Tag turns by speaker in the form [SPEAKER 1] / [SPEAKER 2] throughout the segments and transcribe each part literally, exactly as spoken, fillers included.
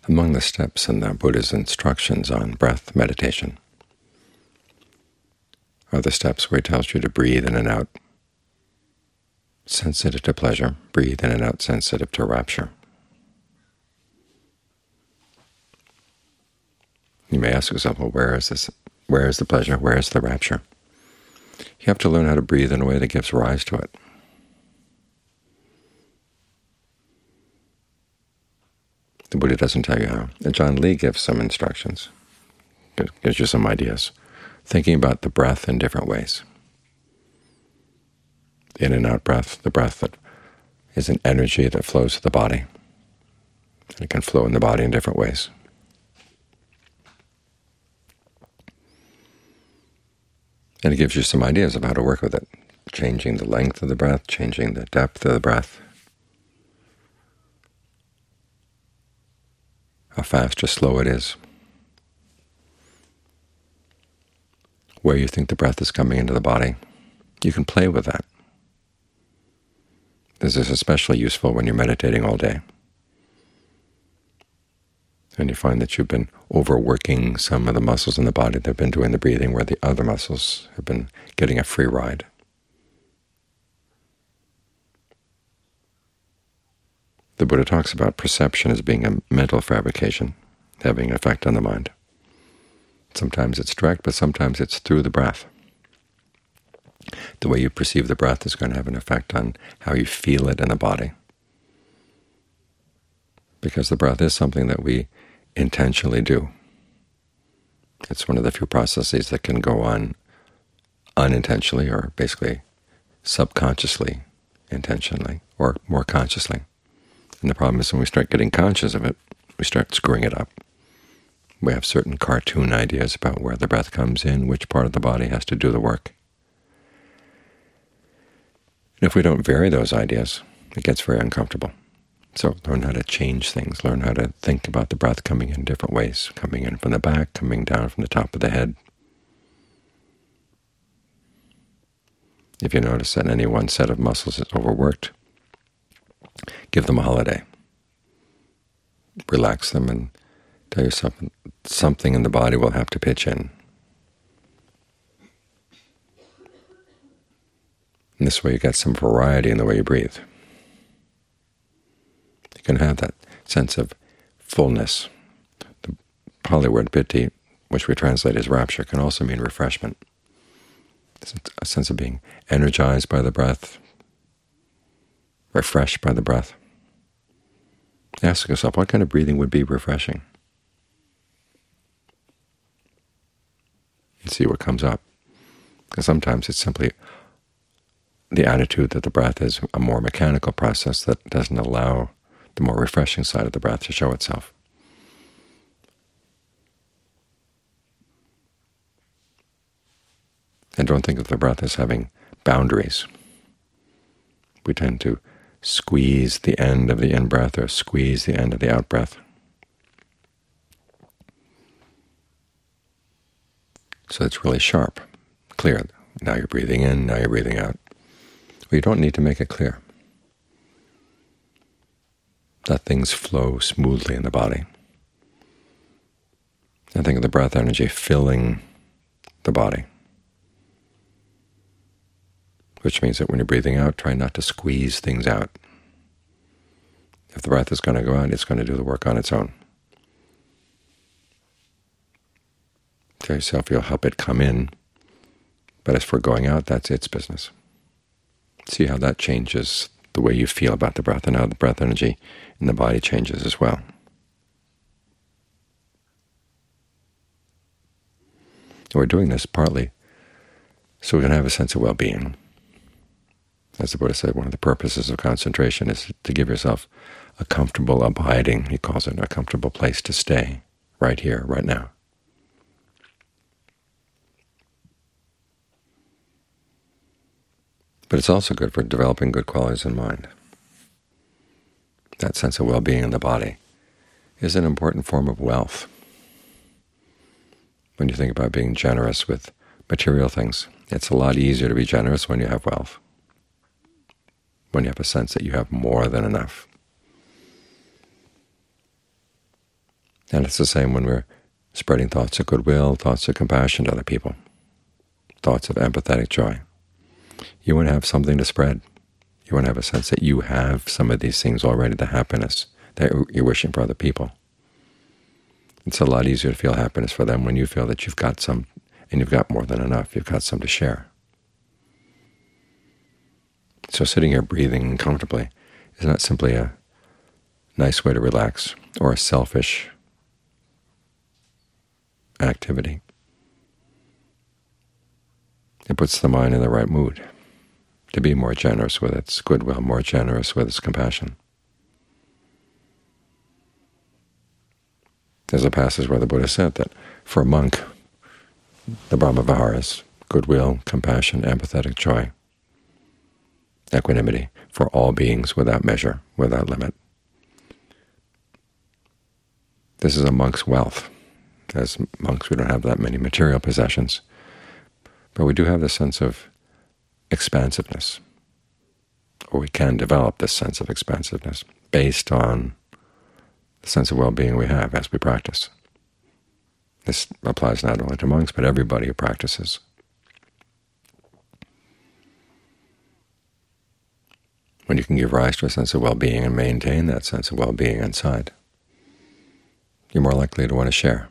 [SPEAKER 1] Among the steps in the Buddha's instructions on breath meditation are the steps where he tells you to breathe in and out, sensitive to pleasure, breathe in and out, sensitive to rapture. You may ask yourself, well, where is this? Where is the pleasure? Where is the rapture? You have to learn how to breathe in a way that gives rise to it. The Buddha doesn't tell you how. And John Lee gives some instructions, gives you some ideas, thinking about the breath in different ways. The in and out breath, the breath that is an energy that flows to the body. And it can flow in the body in different ways. And it gives you some ideas of how to work with it, changing the length of the breath, changing the depth of the breath, how fast or slow it is, where you think the breath is coming into the body. You can play with that. This is especially useful when you're meditating all day, and you find that you've been overworking some of the muscles in the body that have been doing the breathing, where the other muscles have been getting a free ride. The Buddha talks about perception as being a mental fabrication, having an effect on the mind. Sometimes it's direct, but sometimes it's through the breath. The way you perceive the breath is going to have an effect on how you feel it in the body, because the breath is something that we intentionally do. It's one of the few processes that can go on unintentionally, or basically subconsciously, intentionally, or more consciously. And the problem is when we start getting conscious of it, we start screwing it up. We have certain cartoon ideas about where the breath comes in, which part of the body has to do the work. And if we don't vary those ideas, it gets very uncomfortable. So learn how to change things. Learn how to think about the breath coming in different ways, coming in from the back, coming down from the top of the head. If you notice that any one set of muscles is overworked, give them a holiday. Relax them and tell yourself something in the body will have to pitch in. And this way you get some variety in the way you breathe. You can have that sense of fullness. The Pali word piti, which we translate as rapture, can also mean refreshment. It's a sense of being energized by the breath, refreshed by the breath. Ask yourself, what kind of breathing would be refreshing? And see what comes up. Because sometimes it's simply the attitude that the breath is a more mechanical process that doesn't allow the more refreshing side of the breath to show itself. And don't think of the breath as having boundaries. We tend to squeeze the end of the in-breath or squeeze the end of the out-breath. So it's really sharp, clear. Now you're breathing in, now you're breathing out. Well, you don't need to make it clear. Let things flow smoothly in the body. And think of the breath energy filling the body, which means that when you're breathing out, try not to squeeze things out. If the breath is going to go out, it's going to do the work on its own. Tell yourself you'll help it come in, but as for going out, that's its business. See how that changes the way you feel about the breath, and how the breath energy in the body changes as well. And we're doing this partly so we can have a sense of well-being. As the Buddha said, one of the purposes of concentration is to give yourself a comfortable abiding. He calls it a comfortable place to stay, right here, right now. But it's also good for developing good qualities in mind. That sense of well-being in the body is an important form of wealth. When you think about being generous with material things, it's a lot easier to be generous when you have wealth, when you have a sense that you have more than enough. And it's the same when we're spreading thoughts of goodwill, thoughts of compassion to other people, thoughts of empathetic joy. You want to have something to spread. You want to have a sense that you have some of these things already, the happiness that you're wishing for other people. It's a lot easier to feel happiness for them when you feel that you've got some, and you've got more than enough. You've got some to share. So sitting here breathing comfortably is not simply a nice way to relax or a selfish activity. It puts the mind in the right mood to be more generous with its goodwill, more generous with its compassion. There's a passage where the Buddha said that for a monk, the Brahma-viharas, goodwill, compassion, empathetic joy, equanimity for all beings without measure, without limit. This is a monk's wealth. As monks, we don't have that many material possessions, but we do have this sense of expansiveness, or we can develop this sense of expansiveness based on the sense of well-being we have as we practice. This applies not only to monks, but everybody who practices. When you can give rise to a sense of well-being and maintain that sense of well-being inside, you're more likely to want to share.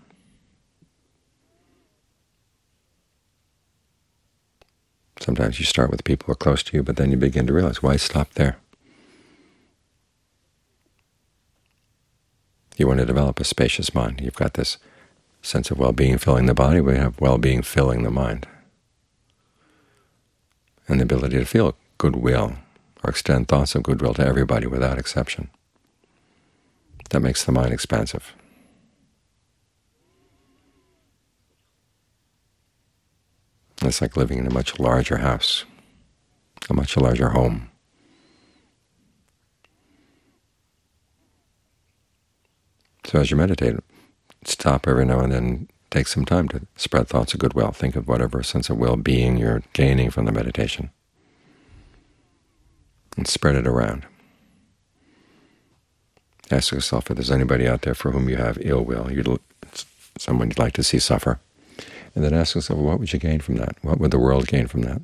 [SPEAKER 1] Sometimes you start with people who are close to you, but then you begin to realize, why stop there? You want to develop a spacious mind. You've got this sense of well-being filling the body, we have well-being filling the mind. And the ability to feel goodwill or extend thoughts of goodwill to everybody without exception. That makes the mind expansive. It's like living in a much larger house, a much larger home. So as you meditate, stop every now and then, take some time to spread thoughts of goodwill. Think of whatever sense of well-being you're gaining from the meditation, and spread it around. Ask yourself if there's anybody out there for whom you have ill will, you'd, someone you'd like to see suffer. And then ask yourself, what would you gain from that? What would the world gain from that?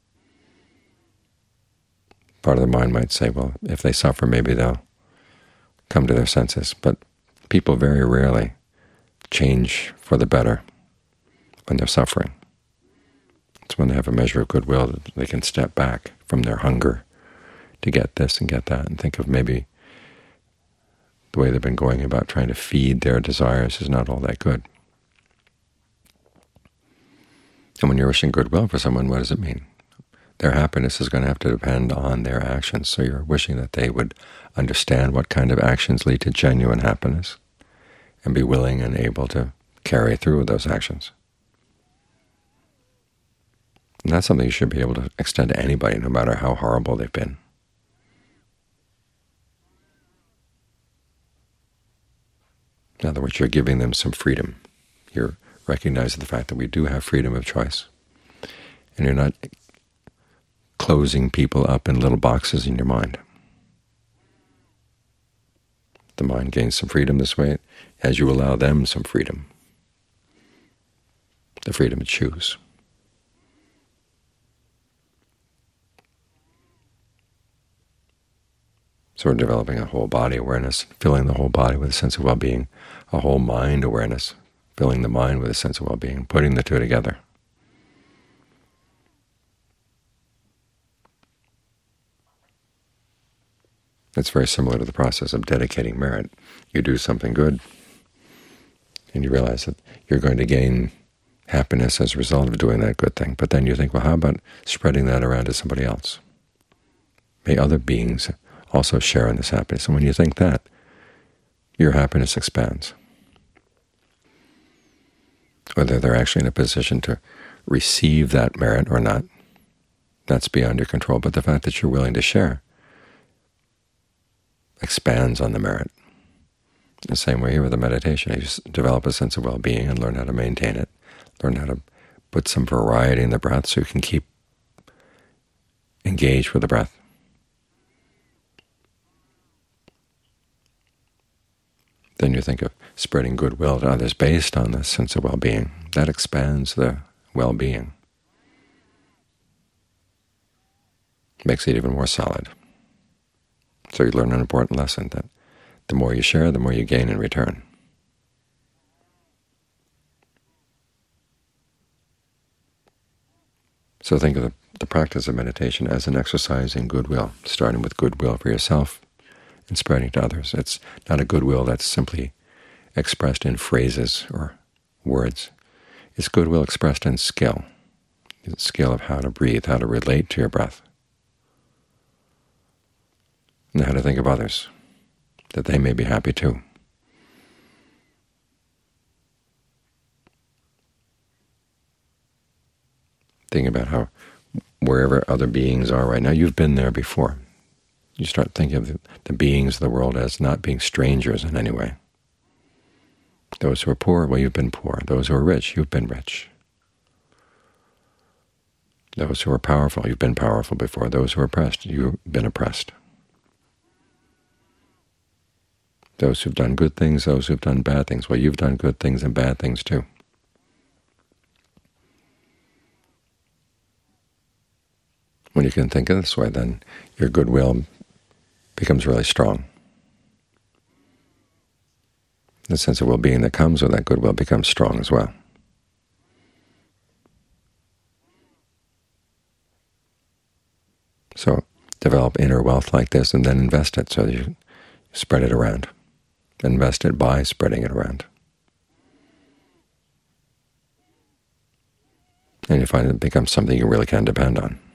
[SPEAKER 1] Part of the mind might say, well, if they suffer, maybe they'll come to their senses. But people very rarely change for the better when they're suffering. It's when they have a measure of goodwill that they can step back from their hunger to get this and get that, and think of maybe the way they've been going about trying to feed their desires is not all that good. And when you're wishing goodwill for someone, what does it mean? Their happiness is going to have to depend on their actions. So you're wishing that they would understand what kind of actions lead to genuine happiness and be willing and able to carry through those actions. And that's something you should be able to extend to anybody, no matter how horrible they've been. In other words, you're giving them some freedom. You're recognizing the fact that we do have freedom of choice. And you're not closing people up in little boxes in your mind. The mind gains some freedom this way as you allow them some freedom, the freedom to choose. So we're developing a whole body awareness, filling the whole body with a sense of well-being, a whole mind awareness, filling the mind with a sense of well-being, putting the two together. It's very similar to the process of dedicating merit. You do something good, and you realize that you're going to gain happiness as a result of doing that good thing. But then you think, well, how about spreading that around to somebody else? May other beings also share in this happiness. And when you think that, your happiness expands. Whether they're actually in a position to receive that merit or not, that's beyond your control. But the fact that you're willing to share expands on the merit. The same way here with the meditation. You develop a sense of well-being and learn how to maintain it, learn how to put some variety in the breath so you can keep engaged with the breath. Then you think of spreading goodwill to others based on this sense of well-being. That expands the well-being, makes it even more solid. So you learn an important lesson, that the more you share, the more you gain in return. So think of the, the practice of meditation as an exercise in goodwill, starting with goodwill for yourself and spreading to others. It's not a goodwill that's simply expressed in phrases or words. It's goodwill expressed in skill, the skill of how to breathe, how to relate to your breath, and how to think of others, that they may be happy too. Think about how wherever other beings are right now, you've been there before. You start thinking of the, the beings of the world as not being strangers in any way. Those who are poor, well, you've been poor. Those who are rich, you've been rich. Those who are powerful, you've been powerful before. Those who are oppressed, you've been oppressed. Those who've done good things, those who've done bad things, well, you've done good things and bad things too. When you can think of this way, then your goodwill becomes really strong. The sense of well-being that comes with that goodwill becomes strong as well. So develop inner wealth like this and then invest it so that you spread it around. Invest it by spreading it around. And you find it becomes something you really can depend on.